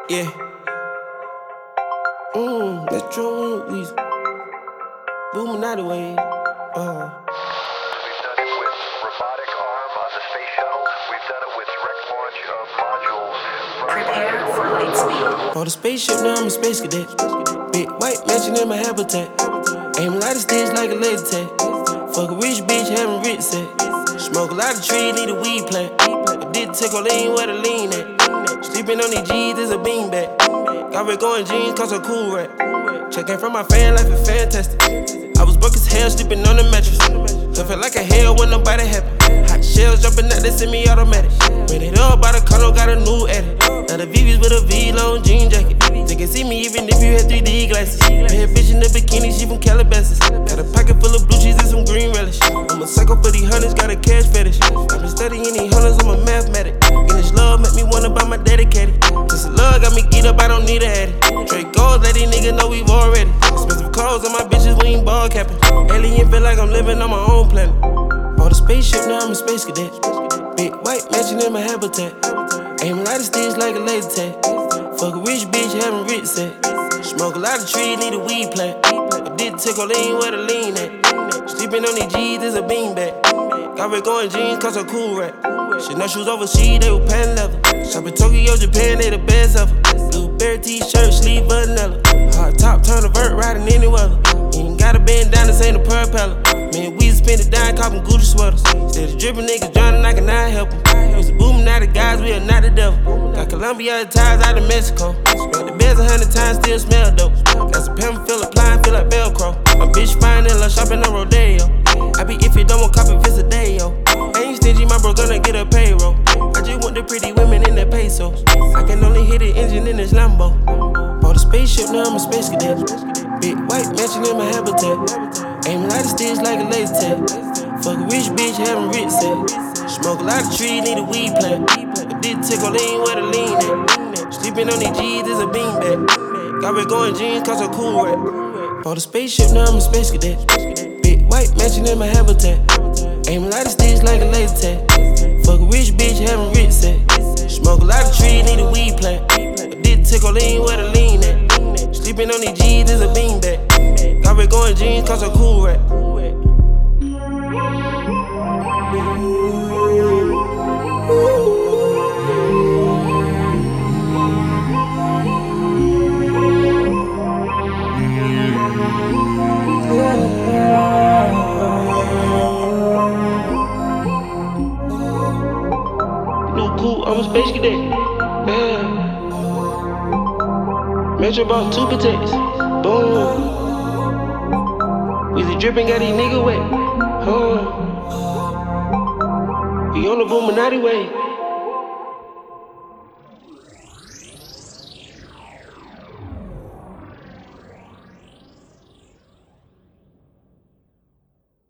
Yeah. Metro Weezy. Booming out the way. We've done it with robotic arm on the space shuttle. We've done it with direct launch of modules. Prepare for light speed. For the spaceship, now I'm a space cadet. Big white mansion in my habitat. Aim a lot of sticks like a laser tag. Fuck a rich bitch, having rich set. Smoke a lot of trees, need a weed plant. I did take a lean where the lean at. Sleeping on these G's is a beanbag. Got red going jeans, cause a cool rap. Checking from my fan life is fantastic. I was broke as hell, sleeping on the mattress. Felt like a hell when nobody happy. Hot shells jumping out, they semi-automatic. Made it up by the condo, got a new edit. Now the VV's with a V-long jean jacket. They can see me even if you had 3D glasses. Bad bitch in the bikini, she from Calabasas. Got a pocket full of blue cheese and some green relish. I'm a psycho for these hundreds, got a cash fetish. I've been studying these hundreds, I'm a mathematic. And this love make me wanna buy my dedicated. This love got me geeked up, I don't need a addict. Straight goals, let these niggas know we've already. Expensive clothes on my bitches, we ain't ball capping. Alien feel like I'm living on my own planet. Bought a spaceship, now I'm a space cadet. Big white mansion in my habitat. Aim a lot of sticks like a laser tag. Fuck a rich bitch, having rich set. Smoke a lot of trees, need a weed plant. I did take a lean where the lean at. Sleeping on these G's is a beanbag. Got red going jeans, cause a cool rap. Shit, no shoes overseas, they were pan leather. Shop in Tokyo, Japan, they the best ever. Blueberry t-shirt, sleeve vanilla. Hard top, turn a vert, riding any weather. You ain't gotta bend down, this ain't a propeller. Man, we spend it down, copping Gucci sweaters. Instead of dripping niggas drowning, I cannot help them. Used to booming out the guys, we are not the devil. Got Colombia ties out of Mexico. Smell the beds 100 times, still smell dope. Got some pepper, feel applying, feel like Velcro. My bitch fine and love shopping on Rodeo. I be if you don't want copy, visit a day, yo. I ain't stingy, my bro gonna get a payroll. I just want the pretty women in the pesos. I can only hit the engine in this Lambo. Bought a spaceship, now I'm a space cadet. Big white mansion in my habitat. Aim a lot of sticks like a laser tag. Fuck a rich bitch, having rich set. Smoke a lot of trees, need a weed plant. I did take a lean where the lean at. Sleeping on these G's is a beanbag. Got red going jeans, cause a cool rap. Bought a spaceship, now I'm a space cadet. Big white mansion in my habitat. Aim a lot of sticks like a laser tag. Fuck a rich bitch, having rich set. Smoke a lot of trees, need a weed plant. I did take a lean where the lean at. Sleeping on these G's is a beanbag. Got red going jeans, cause a cool rap. I'm a space cadet. Yeah. Metro bought 2 protects. Boom. Weezy dripping, got these niggas wet. We on the Boominati way.